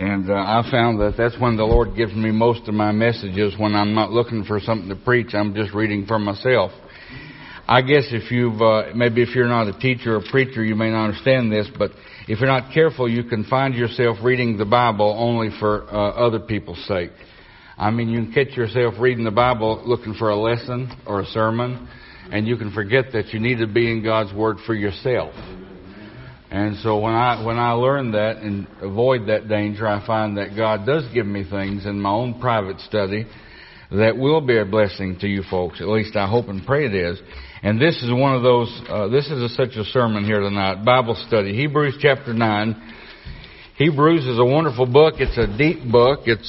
And I found that that's when the Lord gives me most of my messages. When I'm not looking for something to preach, I'm just reading for myself. I guess if maybe if you're not a teacher or preacher, you may not understand this, but if you're not careful, you can find yourself reading the Bible only for other people's sake. I mean, you can catch yourself reading the Bible looking for a lesson or a sermon, and you can forget that you need to be in God's Word for yourself. And so when I learn that and avoid that danger, I find that God does give me things in my own private study that will be a blessing to you folks. At least I hope and pray it is. And this is one of those, such a sermon here tonight, Bible study. Hebrews chapter 9. Hebrews is a wonderful book. It's a deep book. There's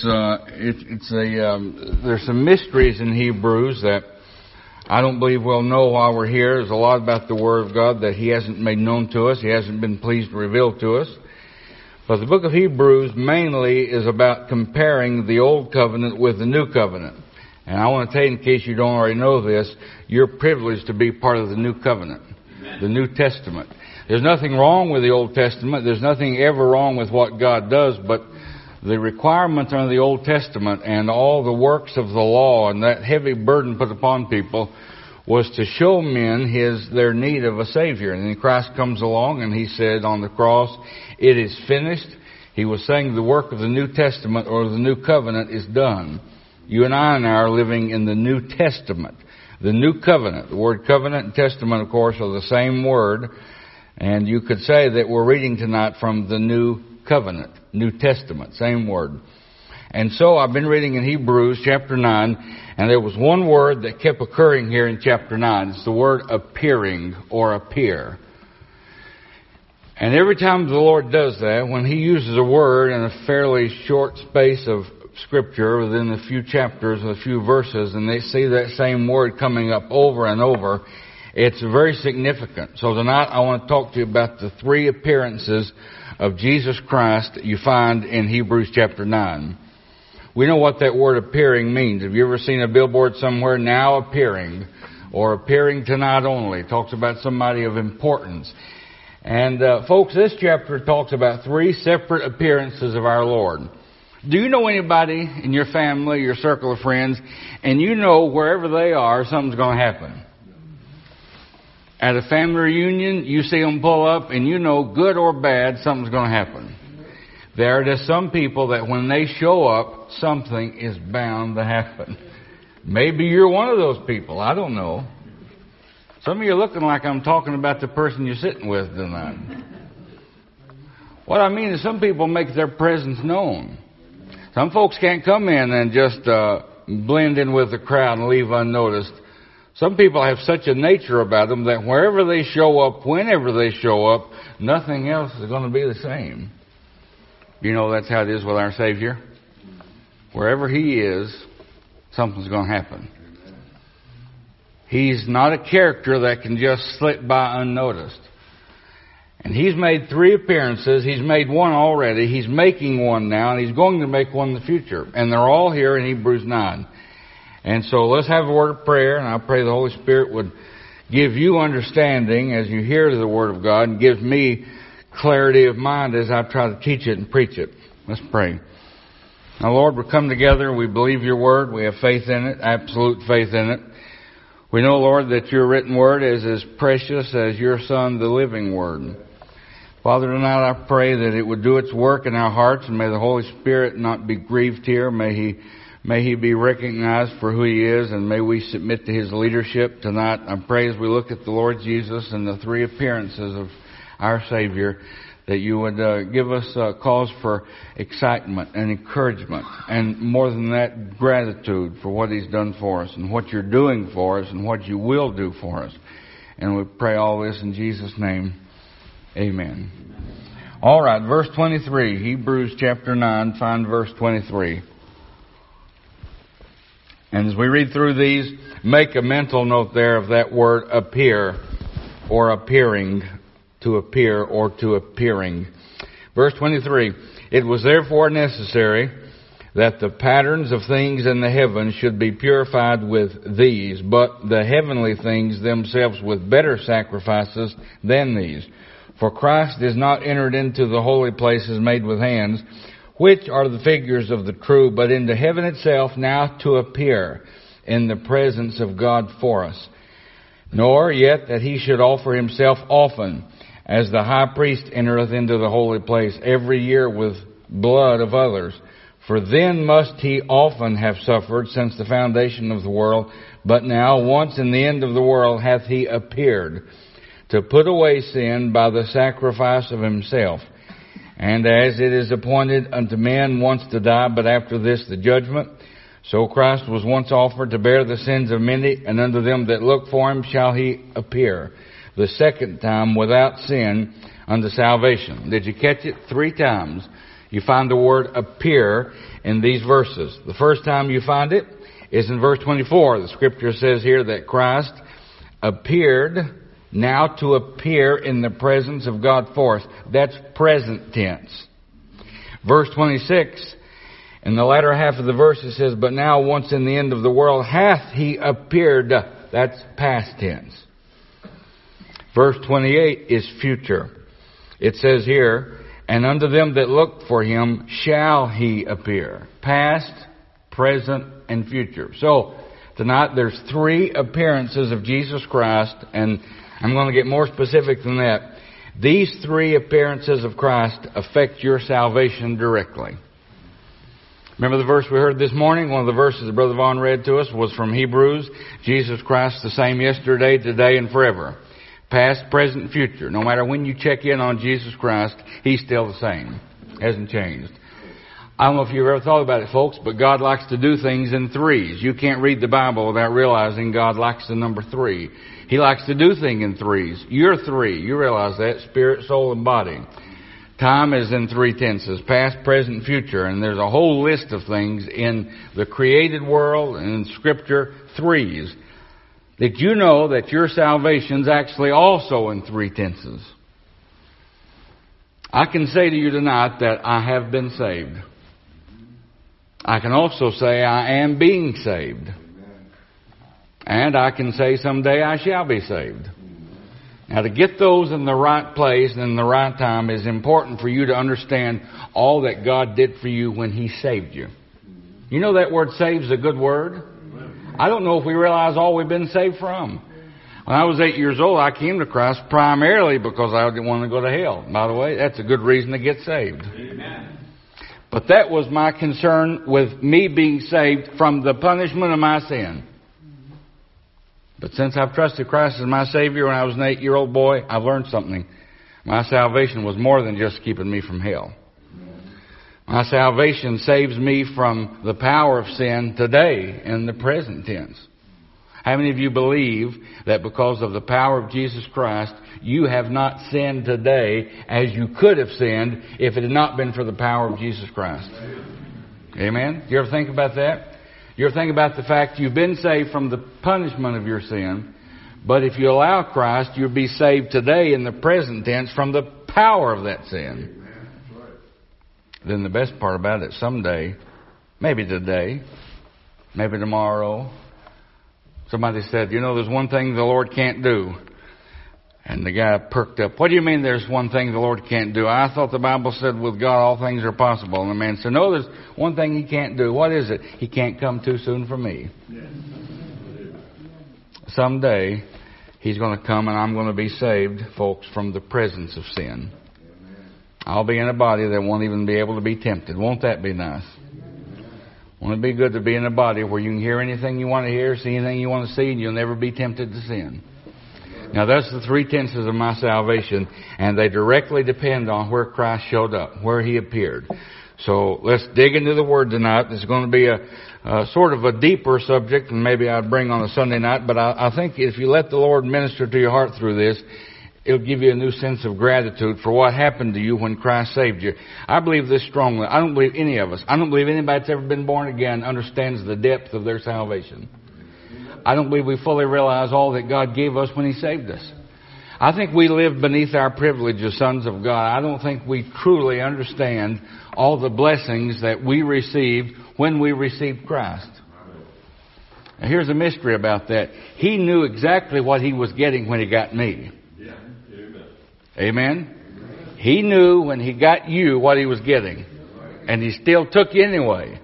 some mysteries in Hebrews that I don't believe we'll know while we're here. There's a lot about the Word of God that He hasn't made known to us. He hasn't been pleased to reveal to us. But the book of Hebrews mainly is about comparing the Old Covenant with the New Covenant. And I want to tell you, in case you don't already know this, you're privileged to be part of the New Covenant, the New Testament. There's nothing wrong with the Old Testament. There's nothing ever wrong with what God does, but the requirements under the Old Testament and all the works of the law and that heavy burden put upon people was to show men their need of a Savior. And then Christ comes along and He said on the cross, "It is finished." He was saying the work of the New Testament or the New Covenant is done. You and I now are living in the New Testament, the New Covenant. The word covenant and testament, of course, are the same word. And you could say that we're reading tonight from the New Covenant, New Testament, same word. And so I've been reading in Hebrews chapter 9, and there was one word that kept occurring here in chapter 9. It's the word appearing or appear. And every time the Lord does that, when He uses a word in a fairly short space of Scripture, within a few chapters, a few verses, and they see that same word coming up over and over, it's very significant. So tonight I want to talk to you about the three appearances of Jesus Christ that you find in Hebrews chapter 9. We know what that word appearing means. Have you ever seen a billboard somewhere, "Now appearing," or "Appearing tonight only"? It talks about somebody of importance. And folks, this chapter talks about three separate appearances of our Lord. Do you know anybody in your family, your circle of friends, and you know wherever they are, something's going to happen? At a family reunion, you see them pull up, and you know, good or bad, something's going to happen. There are just some people that when they show up, something is bound to happen. Maybe you're one of those people. I don't know. Some of you are looking like I'm talking about the person you're sitting with tonight. What I mean is some people make their presence known. Some folks can't come in and just blend in with the crowd and leave unnoticed. Some people have such a nature about them that wherever they show up, whenever they show up, nothing else is going to be the same. You know that's how it is with our Savior. Wherever He is, something's going to happen. He's not a character that can just slip by unnoticed. And He's made three appearances. He's made one already. He's making one now, and He's going to make one in the future. And they're all here in Hebrews 9. And so let's have a word of prayer, and I pray the Holy Spirit would give you understanding as you hear the Word of God, and give me clarity of mind as I try to teach it and preach it. Let's pray. Now, Lord, we come together. We believe Your Word. We have faith in it, absolute faith in it. We know, Lord, that Your written Word is as precious as Your Son, the living Word. Father, tonight I pray that it would do its work in our hearts, and may the Holy Spirit not be grieved here. May He be recognized for who He is, and may we submit to His leadership tonight. I pray as we look at the Lord Jesus and the three appearances of our Savior, that You would give us cause for excitement and encouragement, and more than that, gratitude for what He's done for us and what You're doing for us and what You will do for us. And we pray all this in Jesus' name. Amen. All right, verse 23, Hebrews chapter 9, find verse 23. And as we read through these, make a mental note there of that word appear, or appearing, to appear, or to appearing. Verse 23, it was therefore necessary that the patterns of things in the heavens should be purified with these, but the heavenly things themselves with better sacrifices than these. For Christ is not entered into the holy places made with hands, which are the figures of the true, but into heaven itself now to appear in the presence of God for us. Nor yet that he should offer himself often, as the high priest entereth into the holy place every year with blood of others. For then must he often have suffered since the foundation of the world. But now, once in the end of the world, hath he appeared to put away sin by the sacrifice of himself. And as it is appointed unto men once to die, but after this the judgment, so Christ was once offered to bear the sins of many, and unto them that look for him shall he appear the second time without sin unto salvation. Did you catch it? 3 times you find the word appear in these verses. The first time you find it is in verse 24. The scripture says here that Christ appeared now to appear in the presence of God for us. That's present tense. Verse 26, in the latter half of the verse it says, but now once in the end of the world hath he appeared. That's past tense. Verse 28 is future. It says here, and unto them that look for him shall he appear. Past, present, and future. So, tonight there's 3 appearances of Jesus Christ, and I'm going to get more specific than that. These 3 appearances of Christ affect your salvation directly. Remember the verse we heard this morning? One of the verses that Brother Vaughn read to us was from Hebrews. Jesus Christ the same yesterday, today, and forever. Past, present, future. No matter when you check in on Jesus Christ, He's still the same. Hasn't changed. I don't know if you've ever thought about it, folks, but God likes to do things in 3s. You can't read the Bible without realizing God likes the number 3. He likes to do things in 3s. You're 3. You realize that. Spirit, soul, and body. Time is in 3 tenses. Past, present, future. And there's a whole list of things in the created world and in Scripture, 3s. Did you know that your salvation's actually also in 3 tenses? I can say to you tonight that I have been saved. I can also say I am being saved. And I can say someday I shall be saved. Now, to get those in the right place and in the right time is important for you to understand all that God did for you when He saved you. You know that word "saved" is a good word? I don't know if we realize all we've been saved from. When I was 8 years old, I came to Christ primarily because I didn't want to go to hell. By the way, that's a good reason to get saved. Amen. But that was my concern with me being saved from the punishment of my sin. But since I've trusted Christ as my Savior when I was an 8-year-old boy, I've learned something. My salvation was more than just keeping me from hell. My salvation saves me from the power of sin today in the present tense. How many of you believe that because of the power of Jesus Christ, you have not sinned today as you could have sinned if it had not been for the power of Jesus Christ? Amen? You ever think about that? You ever think about the fact you've been saved from the punishment of your sin, but if you allow Christ, you'll be saved today in the present tense from the power of that sin. Then the best part about it, someday, maybe today, maybe tomorrow, somebody said, you know, there's one thing the Lord can't do. And the guy perked up. What do you mean there's one thing the Lord can't do? I thought the Bible said with God all things are possible. And the man said, no, there's one thing He can't do. What is it? He can't come too soon for me. Someday, He's going to come and I'm going to be saved, folks, from the presence of sin. I'll be in a body that won't even be able to be tempted. Won't that be nice? Won't it be good to be in a body where you can hear anything you want to hear, see anything you want to see, and you'll never be tempted to sin? Now, that's the 3 tenses of my salvation, and they directly depend on where Christ showed up, where He appeared. So let's dig into the Word tonight. This is going to be a sort of a deeper subject than maybe I'd bring on a Sunday night, but I think if you let the Lord minister to your heart through this, it'll give you a new sense of gratitude for what happened to you when Christ saved you. I believe this strongly. I don't believe any of us, I don't believe anybody that's ever been born again understands the depth of their salvation. I don't believe we fully realize all that God gave us when He saved us. I think we live beneath our privilege as sons of God. I don't think we truly understand all the blessings that we received when we received Christ. Now, here's a mystery about that. He knew exactly what He was getting when He got me. Amen? He knew when He got you what He was getting. And He still took you anyway.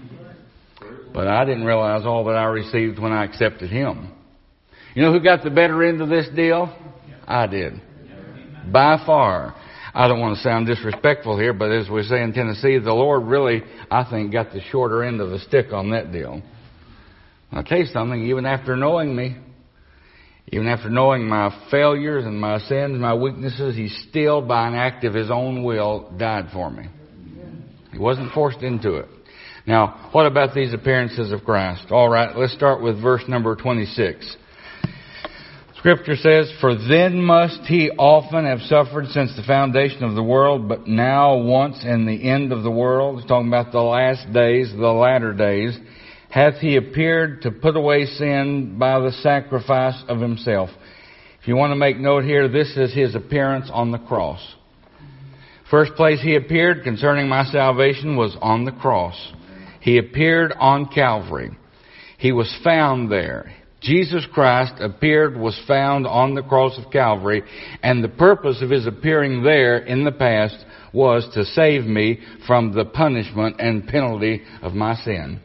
But I didn't realize all that I received when I accepted Him. You know who got the better end of this deal? I did. By far. I don't want to sound disrespectful here, but as we say in Tennessee, the Lord really, I think, got the shorter end of the stick on that deal. I'll tell you something, even after knowing me, even after knowing my failures and my sins, my weaknesses, He still, by an act of His own will, died for me. He wasn't forced into it. Now, what about these appearances of Christ? All right, let's start with verse number 26. Scripture says, "For then must He often have suffered since the foundation of the world, but now once in the end of the world," it's talking about the last days, the latter days, "hath He appeared to put away sin by the sacrifice of Himself." If you want to make note here, this is His appearance on the cross. First place He appeared concerning my salvation was on the cross. He appeared on Calvary. He was found there. Jesus Christ appeared, was found on the cross of Calvary, and the purpose of His appearing there in the past was to save me from the punishment and penalty of my sin.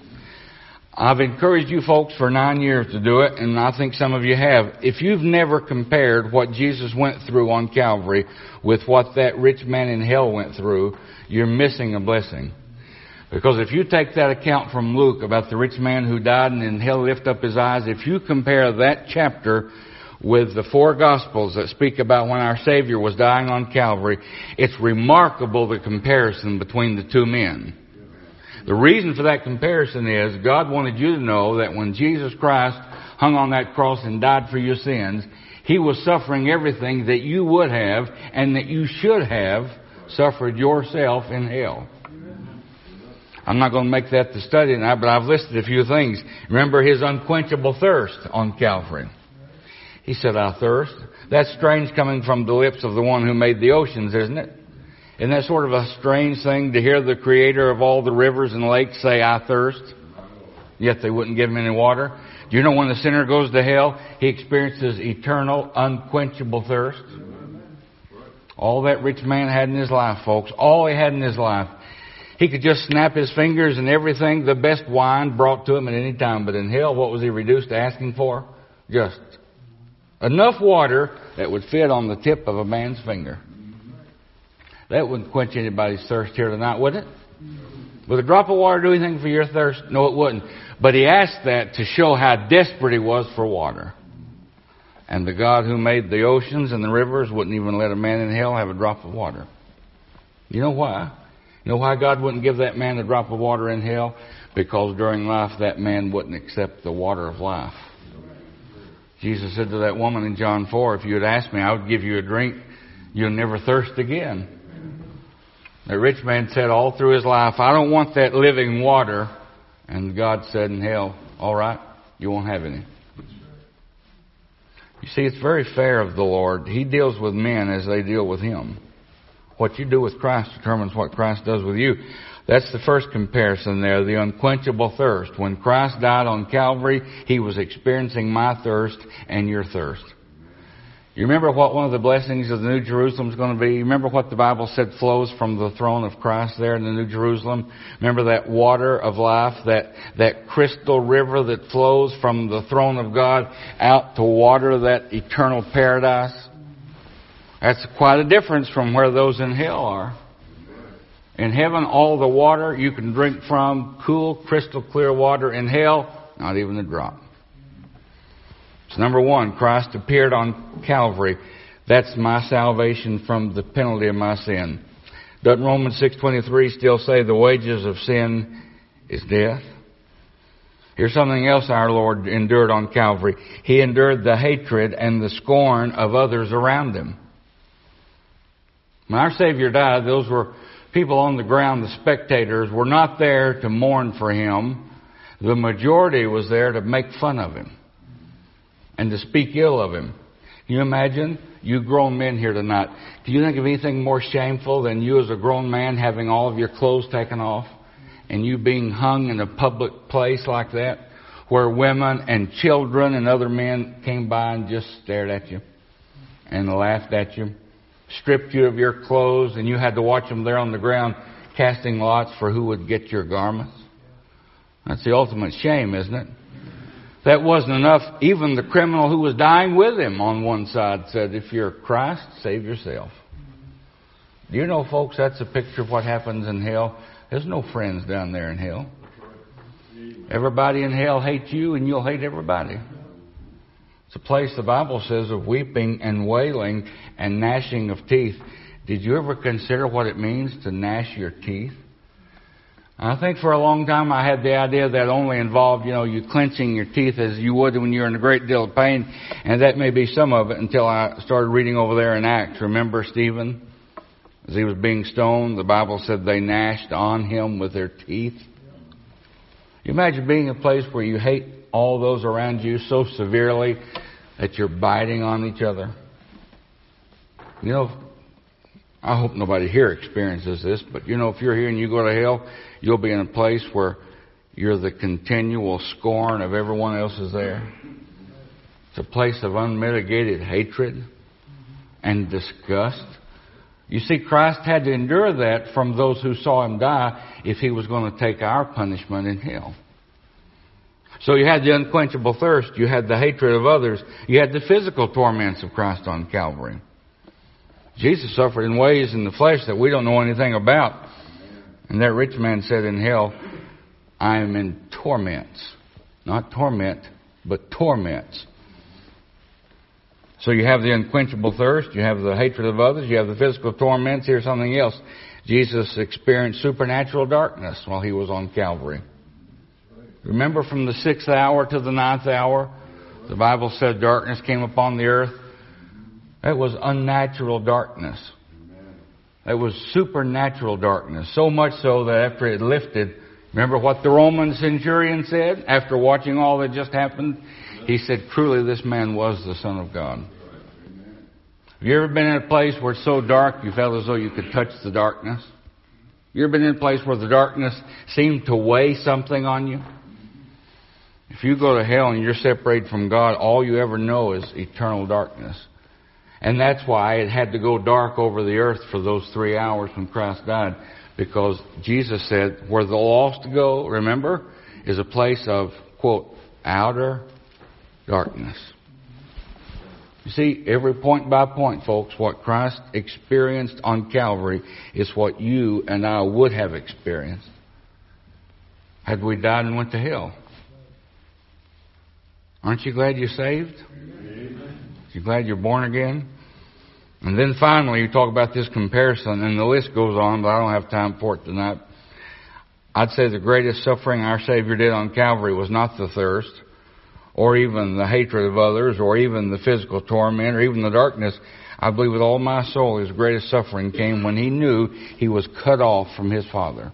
I've encouraged you folks for 9 years to do it, and I think some of you have. If you've never compared what Jesus went through on Calvary with what that rich man in hell went through, you're missing a blessing. Because if you take that account from Luke about the rich man who died and in hell lift up his eyes, if you compare that chapter with the 4 Gospels that speak about when our Savior was dying on Calvary, it's remarkable the comparison between the two men. The reason for that comparison is God wanted you to know that when Jesus Christ hung on that cross and died for your sins, He was suffering everything that you would have and that you should have suffered yourself in hell. I'm not going to make that the study tonight, but I've listed a few things. Remember His unquenchable thirst on Calvary. He said, "I thirst." That's strange coming from the lips of the one who made the oceans, isn't it? Isn't that sort of a strange thing to hear the Creator of all the rivers and lakes say, "I thirst"? Yet they wouldn't give Him any water. Do you know when the sinner goes to hell, he experiences eternal, unquenchable thirst? All that rich man had in his life, folks, all he had in his life, he could just snap his fingers and everything, the best wine brought to him at any time. But in hell, what was he reduced to asking for? Just enough water that would fit on the tip of a man's finger. That wouldn't quench anybody's thirst here tonight, would it? Would a drop of water do anything for your thirst? No, it wouldn't. But he asked that to show how desperate he was for water. And the God who made the oceans and the rivers wouldn't even let a man in hell have a drop of water. You know why? You know why God wouldn't give that man a drop of water in hell? Because during life that man wouldn't accept the water of life. Jesus said to that woman in John 4, "If you had asked me, I would give you a drink. You'll never thirst again." The rich man said all through his life, "I don't want that living water." And God said in hell, "All right, you won't have any." You see, it's very fair of the Lord. He deals with men as they deal with Him. What you do with Christ determines what Christ does with you. That's the first comparison there, the unquenchable thirst. When Christ died on Calvary, He was experiencing my thirst and your thirst. You remember what one of the blessings of the New Jerusalem is going to be? You remember what the Bible said flows from the throne of Christ there in the New Jerusalem? Remember that water of life, that crystal river that flows from the throne of God out to water that eternal paradise? That's quite a difference from where those in hell are. In heaven, all the water you can drink from, cool, crystal clear water. In hell, not even a drop. So number one, Christ appeared on Calvary. That's my salvation from the penalty of my sin. Doesn't Romans 6:23 still say the wages of sin is death? Here's something else our Lord endured on Calvary. He endured the hatred and the scorn of others around Him. When our Savior died, those were people on the ground, the spectators, were not there to mourn for Him. The majority was there to make fun of Him and to speak ill of Him. Can you imagine? You grown men here tonight. Do you think of anything more shameful than you as a grown man having all of your clothes taken off and you being hung in a public place like that where women and children and other men came by and just stared at you and laughed at you, stripped you of your clothes, and you had to watch them there on the ground casting lots for who would get your garments. That's the ultimate shame, isn't it? That wasn't enough. Even the criminal who was dying with him on one side said, if you're Christ, save yourself. Do you know, folks, that's a picture of what happens in hell? There's no friends down there in hell. Everybody in hell hates you, and you'll hate everybody. It's a place, the Bible says, of weeping and wailing and gnashing of teeth. Did you ever consider what it means to gnash your teeth? I think for a long time I had the idea that only involved, you clenching your teeth as you would when you're in a great deal of pain. And that may be some of it until I started reading over there in Acts. Remember Stephen? As he was being stoned, the Bible said they gnashed on him with their teeth. You imagine being in a place where you hate all those around you so severely that you're biting on each other. I hope nobody here experiences this, but if you're here and you go to hell, you'll be in a place where you're the continual scorn of everyone else is there. It's a place of unmitigated hatred and disgust. You see, Christ had to endure that from those who saw him die if he was going to take our punishment in hell. So you had the unquenchable thirst, you had the hatred of others, you had the physical torments of Christ on Calvary. Jesus suffered in ways in the flesh that we don't know anything about. And that rich man said in hell, I am in torments. Not torment, but torments. So you have the unquenchable thirst, you have the hatred of others, you have the physical torments. Here's something else. Jesus experienced supernatural darkness while he was on Calvary. Remember from the 6th hour to the 9th hour, the Bible said darkness came upon the earth. It was unnatural darkness. It was supernatural darkness. So much so that after it lifted, remember what the Roman centurion said after watching all that just happened? He said, truly this man was the Son of God. Have you ever been in a place where it's so dark you felt as though you could touch the darkness? You ever been in a place where the darkness seemed to weigh something on you? If you go to hell and you're separated from God, all you ever know is eternal darkness. And that's why it had to go dark over the earth for those 3 hours when Christ died. Because Jesus said, where the lost go, remember, is a place of, quote, outer darkness. You see, every point by point, folks, what Christ experienced on Calvary is what you and I would have experienced had we died and went to hell. Aren't you glad you're saved? You glad you're born again? And then finally, you talk about this comparison, and the list goes on, but I don't have time for it tonight. I'd say the greatest suffering our Savior did on Calvary was not the thirst, or even the hatred of others, or even the physical torment, or even the darkness. I believe with all my soul his greatest suffering came when he knew he was cut off from his Father.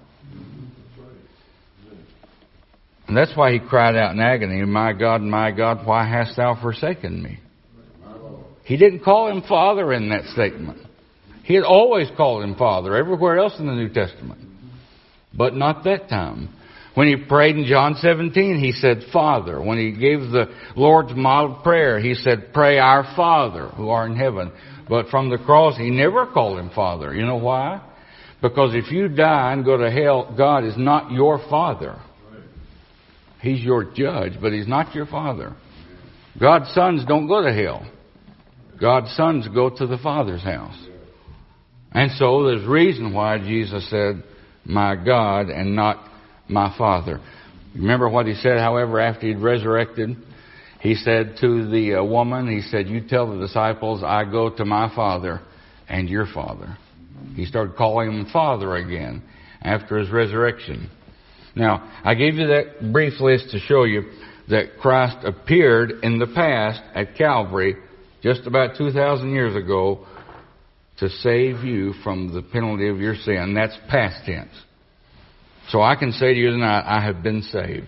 And that's why he cried out in agony, my God, why hast thou forsaken me? He didn't call him Father in that statement. He had always called him Father everywhere else in the New Testament. But not that time. When he prayed in John 17, he said, Father. When he gave the Lord's model prayer, he said, pray our Father who art in heaven. But from the cross, he never called him Father. You know why? Because if you die and go to hell, God is not your Father. He's your judge, but he's not your Father. God's sons don't go to hell. God's sons go to the Father's house. And so there's reason why Jesus said, my God, and not my Father. Remember what he said, however, after he'd resurrected? He said to the woman, he said, you tell the disciples, I go to my Father and your Father. He started calling him Father again after his resurrection. Now, I gave you that brief list to show you that Christ appeared in the past at Calvary just about 2,000 years ago to save you from the penalty of your sin. That's past tense. So I can say to you tonight, I have been saved.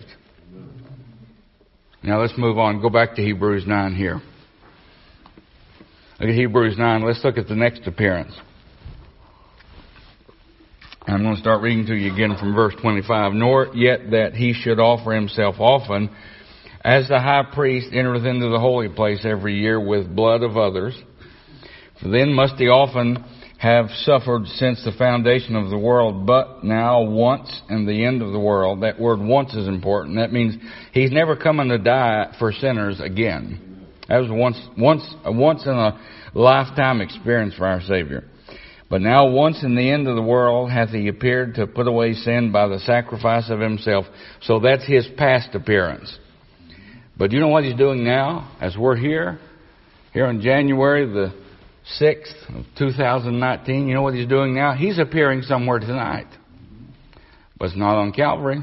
Now let's move on. Go back to Hebrews 9 here. Look at Hebrews 9. Let's look at the next appearance. I'm going to start reading to you again from verse 25. Nor yet that he should offer himself often, as the high priest entereth into the holy place every year with blood of others. For then must he often have suffered since the foundation of the world, but now once in the end of the world. That word once is important. That means He's never coming to die for sinners again. That was a once in a lifetime experience for our Savior. But now once in the end of the world hath He appeared to put away sin by the sacrifice of Himself. So that's His past appearance. But you know what He's doing now? As we're here on January the 6th of 2019, you know what He's doing now? He's appearing somewhere tonight. But it's not on Calvary.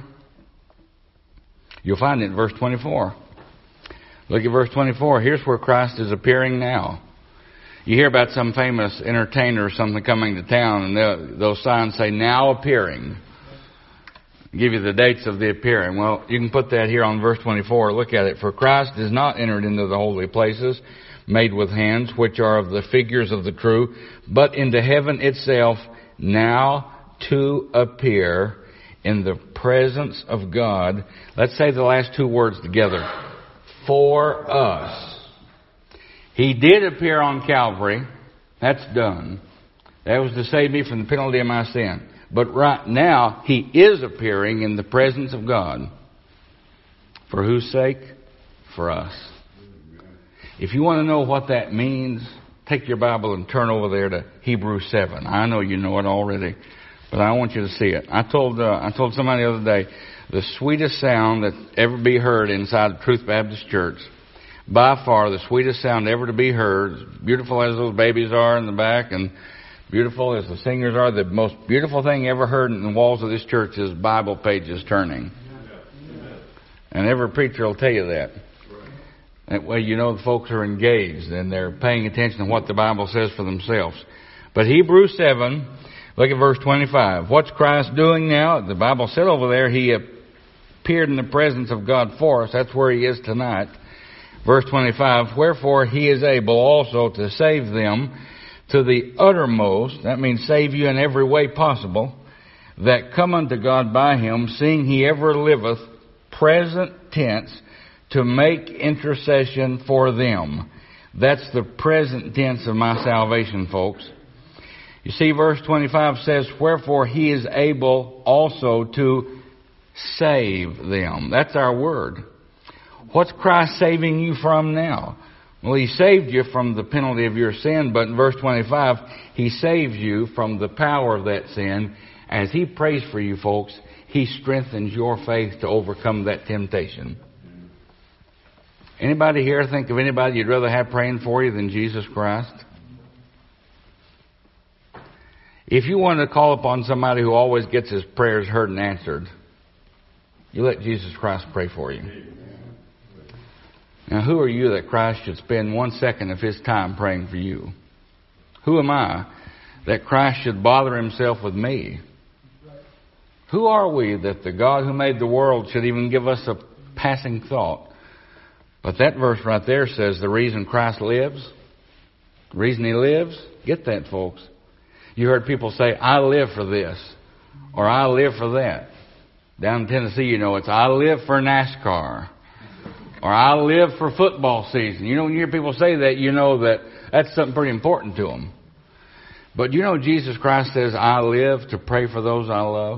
You'll find it in verse 24. Look at verse 24. Here's where Christ is appearing now. You hear about some famous entertainer or something coming to town, and those signs say, now appearing. Give you the dates of the appearing. Well, you can put that here on verse 24. Look at it. For Christ is not entered into the holy places made with hands, which are of the figures of the true, but into heaven itself, now to appear in the presence of God. Let's say the last two words together. For us. He did appear on Calvary. That's done. That was to save me from the penalty of my sin. But right now, He is appearing in the presence of God. For whose sake? For us. If you want to know what that means, take your Bible and turn over there to Hebrews 7. I know you know it already, but I want you to see it. I told somebody the other day, the sweetest sound that ever be heard inside Truth Baptist Church, by far the sweetest sound ever to be heard, as beautiful as those babies are in the back and beautiful as the singers are, the most beautiful thing ever heard in the walls of this church is Bible pages turning. And every preacher will tell you that. That way you know the folks are engaged and they're paying attention to what the Bible says for themselves. But Hebrews 7, look at verse 25. What's Christ doing now? The Bible said over there He appeared in the presence of God for us. That's where He is tonight. Verse 25, wherefore He is able also to save them to the uttermost, that means save you in every way possible, that come unto God by Him, seeing He ever liveth, present tense, to make intercession for them. That's the present tense of my salvation, folks. You see, verse 25 says, wherefore He is able also to save them. That's our word. What's Christ saving you from now? Well, He saved you from the penalty of your sin, but in verse 25, He saves you from the power of that sin. As He prays for you, folks, He strengthens your faith to overcome that temptation. Anybody here think of anybody you'd rather have praying for you than Jesus Christ? If you want to call upon somebody who always gets his prayers heard and answered, you let Jesus Christ pray for you. Now, who are you that Christ should spend 1 second of His time praying for you? Who am I that Christ should bother Himself with me? Who are we that the God who made the world should even give us a passing thought? But that verse right there says the reason Christ lives, the reason He lives, get that, folks. You heard people say, I live for this, or I live for that. Down in Tennessee, you know, it's I live for NASCAR. Or I live for football season. You know, when you hear people say that, you know that that's something pretty important to them. But you know, Jesus Christ says, I live to pray for those I love.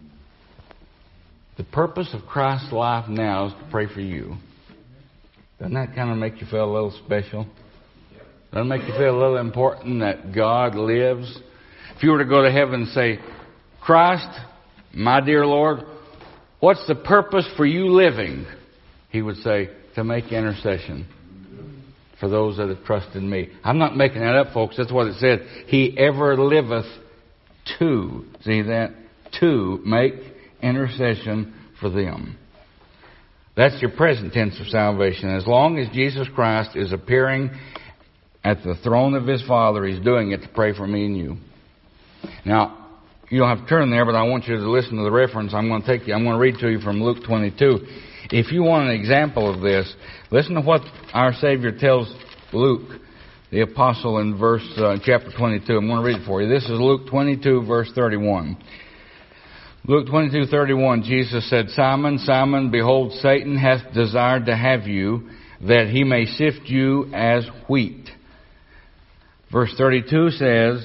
The purpose of Christ's life now is to pray for you. Doesn't that kind of make you feel a little special? Doesn't it make you feel a little important that God lives? If you were to go to heaven and say, Christ, my dear Lord, what's the purpose for you living? He would say, to make intercession for those that have trusted me. I'm not making that up, folks. That's what it said. He ever liveth to, see that? To make intercession for them. That's your present tense of salvation. As long as Jesus Christ is appearing at the throne of His Father, He's doing it to pray for me and you. Now, you don't have to turn there, but I want you to listen to the reference I'm going to read to you from Luke 22. If you want an example of this, listen to what our Savior tells Luke, the apostle, in chapter 22. I'm going to read it for you. This is Luke 22, verse 31. Luke 22:31, Jesus said, Simon, Simon, behold, Satan hath desired to have you, that he may sift you as wheat. Verse 32 says,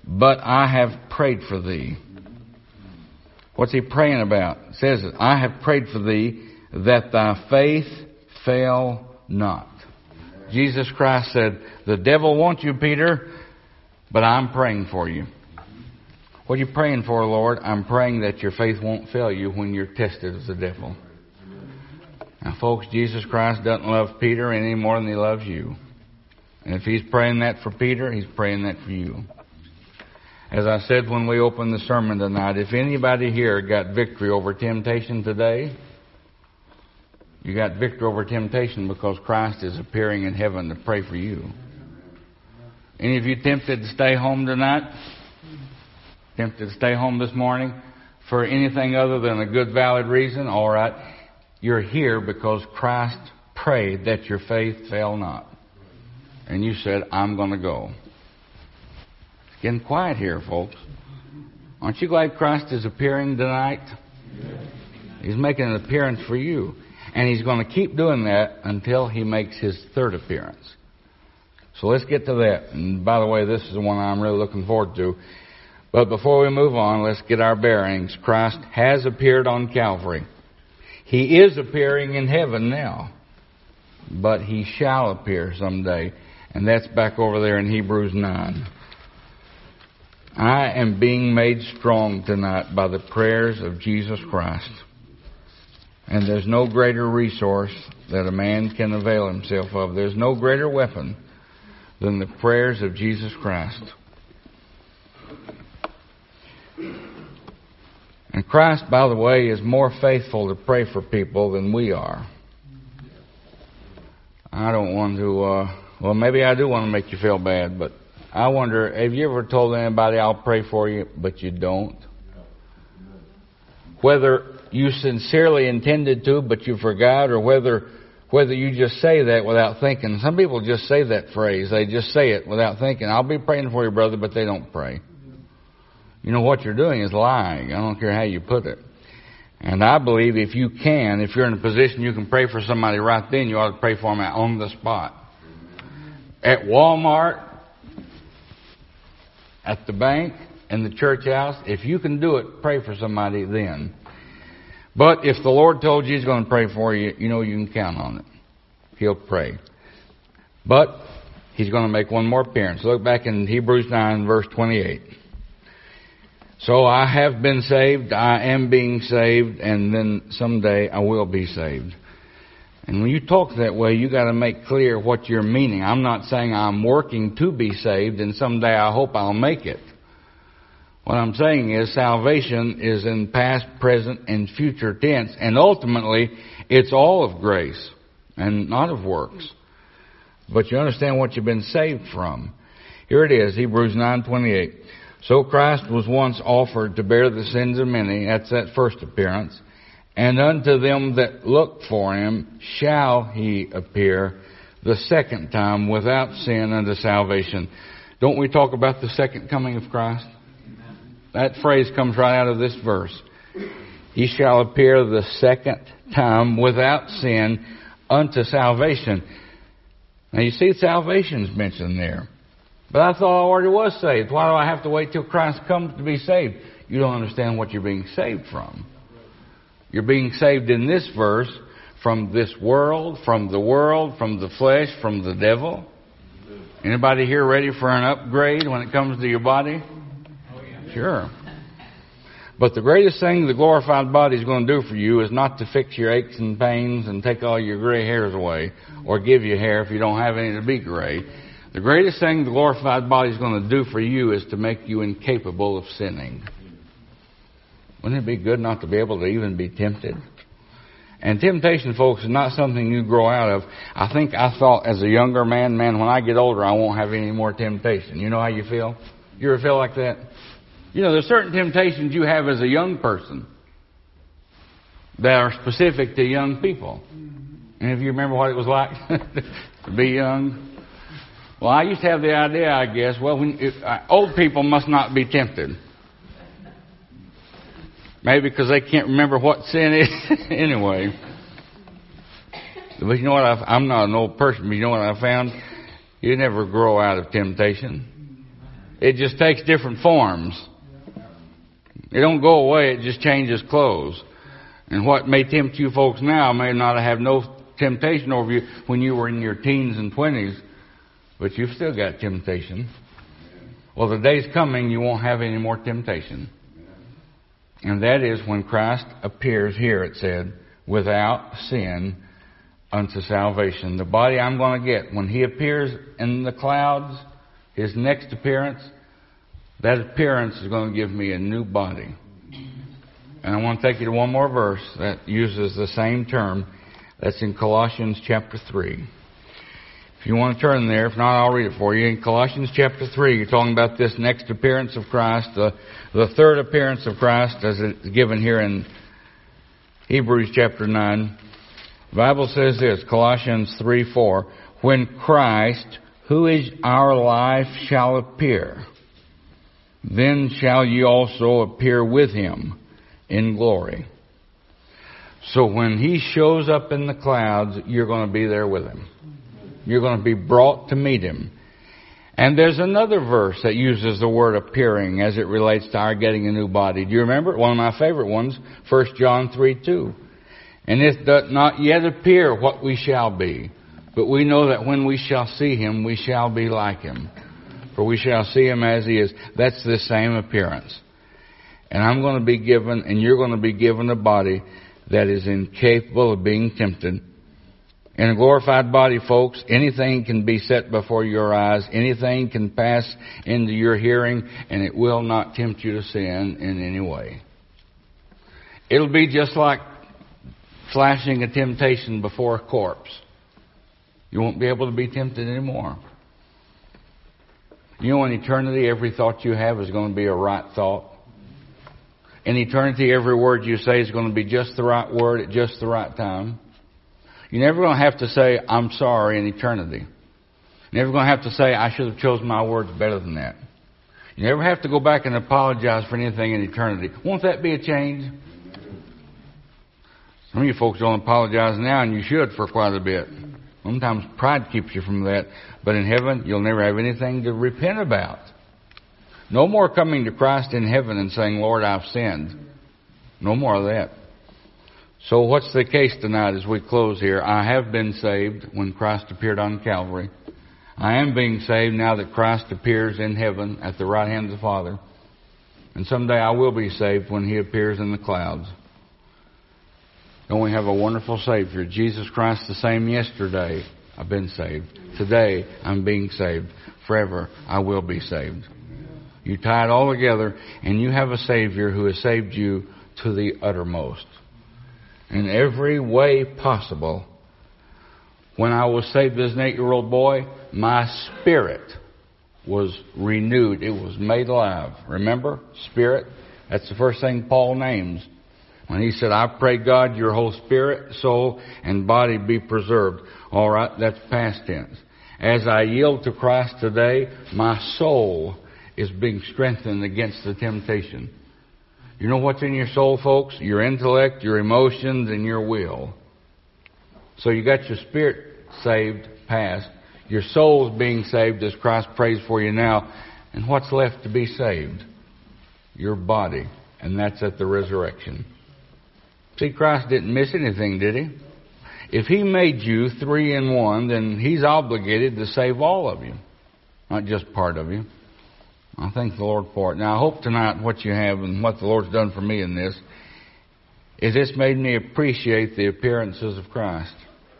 but I have prayed for thee. What's he praying about? It says, I have prayed for thee that thy faith fail not. Jesus Christ said, the devil wants you, Peter, but I'm praying for you. What are you praying for, Lord? I'm praying that your faith won't fail you when you're tested as the devil. Now, folks, Jesus Christ doesn't love Peter any more than he loves you. And if he's praying that for Peter, he's praying that for you. As I said when we opened the sermon tonight, if anybody here got victory over temptation today, you got victory over temptation because Christ is appearing in heaven to pray for you. Any of you tempted to stay home tonight? Tempted to stay home this morning for anything other than a good, valid reason? All right. You're here because Christ prayed that your faith fail not. And you said, I'm going to go. It's getting quiet here, folks. Aren't you glad Christ is appearing tonight? He's making an appearance for you. And he's going to keep doing that until he makes his third appearance. So let's get to that. And by the way, this is the one I'm really looking forward to. But before we move on, let's get our bearings. Christ has appeared on Calvary. He is appearing in heaven now. But he shall appear someday. And that's back over there in Hebrews 9. I am being made strong tonight by the prayers of Jesus Christ. And there's no greater resource that a man can avail himself of. There's no greater weapon than the prayers of Jesus Christ. And Christ, by the way, is more faithful to pray for people than we are. I don't want to, well, maybe I do want to make you feel bad, but I wonder, have you ever told anybody, I'll pray for you, but you don't? Whether you sincerely intended to, but you forgot, or whether you just say that without thinking. Some people just say that phrase. They just say it without thinking. I'll be praying for you, brother, but they don't pray. You know, what you're doing is lying. I don't care how you put it. And I believe if you're in a position you can pray for somebody right then, you ought to pray for them on the spot. At Walmart, at the bank, in the church house, if you can do it, pray for somebody then. But if the Lord told you he's going to pray for you, you know you can count on it. He'll pray. But he's going to make one more appearance. Look back in Hebrews 9, verse 28. So I have been saved, I am being saved, and then someday I will be saved. And when you talk that way, you got to make clear what you're meaning. I'm not saying I'm working to be saved, and someday I hope I'll make it. What I'm saying is salvation is in past, present, and future tense, and ultimately it's all of grace and not of works. But you understand what you've been saved from. Here it is, Hebrews 9:28. So Christ was once offered to bear the sins of many, that's that first appearance, and unto them that look for him shall he appear the second time without sin unto salvation. Don't we talk about the second coming of Christ? That phrase comes right out of this verse. He shall appear the second time without sin unto salvation. Now you see salvation's mentioned there. But I thought I already was saved. Why do I have to wait till Christ comes to be saved? You don't understand what you're being saved from. You're being saved in this verse from this world, from the flesh, from the devil. Anybody here ready for an upgrade when it comes to your body? Sure. But the greatest thing the glorified body is going to do for you is not to fix your aches and pains and take all your gray hairs away or give you hair if you don't have any to be gray. The greatest thing the glorified body is going to do for you is to make you incapable of sinning. Wouldn't it be good not to be able to even be tempted? And temptation, folks, is not something you grow out of. I thought as a younger man, when I get older, I won't have any more temptation. You know how you feel? You ever feel like that? You know, there's certain temptations you have as a young person that are specific to young people. And if you remember what it was like to be young. Well, I used to have the idea, I guess, old people must not be tempted. Maybe because they can't remember what sin is anyway. But you know what? I'm not an old person, but you know what I found? You never grow out of temptation. It just takes different forms. It don't go away, it just changes clothes. And what may tempt you folks now may not have no temptation over you when you were in your teens and 20s, but you've still got temptation. Well, the day's coming you won't have any more temptation. And that is when Christ appears here, it said, without sin unto salvation. The body I'm going to get, when He appears in the clouds, His next appearance, that appearance is going to give me a new body. And I want to take you to one more verse that uses the same term. That's in Colossians chapter 3. If you want to turn there, if not, I'll read it for you. In Colossians chapter 3, you're talking about this next appearance of Christ, the third appearance of Christ as it's given here in Hebrews chapter 9. The Bible says this, Colossians 3:4, when Christ, who is our life, shall appear, then shall ye also appear with Him in glory. So when He shows up in the clouds, you're going to be there with Him. You're going to be brought to meet Him. And there's another verse that uses the word appearing as it relates to our getting a new body. Do you remember? One of my favorite ones, 1 John 3:2. And it doth not yet appear what we shall be, but we know that when we shall see Him, we shall be like Him. For we shall see Him as He is. That's the same appearance. And I'm going to be given, and you're going to be given a body that is incapable of being tempted. In a glorified body, folks, anything can be set before your eyes. Anything can pass into your hearing, and it will not tempt you to sin in any way. It'll be just like flashing a temptation before a corpse. You won't be able to be tempted anymore. You know, in eternity, every thought you have is going to be a right thought. In eternity, every word you say is going to be just the right word at just the right time. You're never going to have to say, I'm sorry in eternity. You're never going to have to say, I should have chosen my words better than that. You never have to go back and apologize for anything in eternity. Won't that be a change? Some of you folks don't apologize now, and you should for quite a bit. Sometimes pride keeps you from that. But in heaven, you'll never have anything to repent about. No more coming to Christ in heaven and saying, Lord, I've sinned. No more of that. So what's the case tonight as we close here? I have been saved when Christ appeared on Calvary. I am being saved now that Christ appears in heaven at the right hand of the Father. And someday I will be saved when He appears in the clouds. Don't we have a wonderful Savior? Jesus Christ the same yesterday. I've been saved. Today I'm being saved. Forever I will be saved. You tie it all together and you have a Savior who has saved you to the uttermost. In every way possible. When I was saved as an 8-year-old boy, my spirit was renewed. It was made alive. Remember? Spirit. That's the first thing Paul names. When he said, I pray God your whole spirit, soul, and body be preserved. All right, that's past tense. As I yield to Christ today, my soul is being strengthened against the temptation. You know what's in your soul, folks? Your intellect, your emotions, and your will. So you got your spirit saved, past. Your soul's being saved as Christ prays for you now. And what's left to be saved? Your body. And that's at the resurrection. See, Christ didn't miss anything, did He? If He made you 3 in 1, then He's obligated to save all of you. Not just part of you. I thank the Lord for it. Now, I hope tonight what you have and what the Lord's done for me in this is it's made me appreciate the appearances of Christ.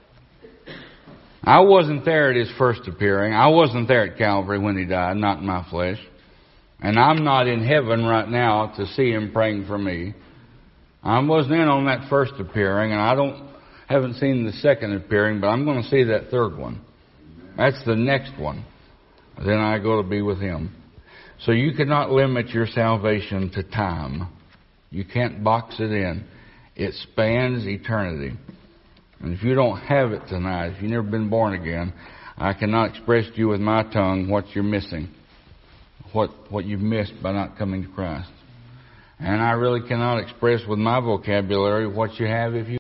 I wasn't there at His first appearing. I wasn't there at Calvary when He died, not in my flesh. And I'm not in heaven right now to see Him praying for me. I wasn't in on that first appearing, and I haven't seen the second appearing, but I'm going to see that third one. That's the next one. Then I go to be with Him. So you cannot limit your salvation to time. You can't box it in. It spans eternity. And if you don't have it tonight, if you've never been born again, I cannot express to you with my tongue what you're missing. What you've missed by not coming to Christ. And I really cannot express with my vocabulary what you have if you